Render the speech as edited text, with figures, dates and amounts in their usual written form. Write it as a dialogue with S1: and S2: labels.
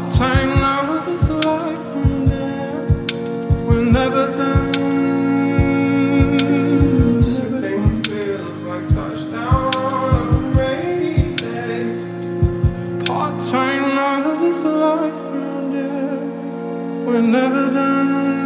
S1: Part-time love is life and death. We're never done. Everything feels like touchdown on a rainy day. Part-time love is life and death. We're never done.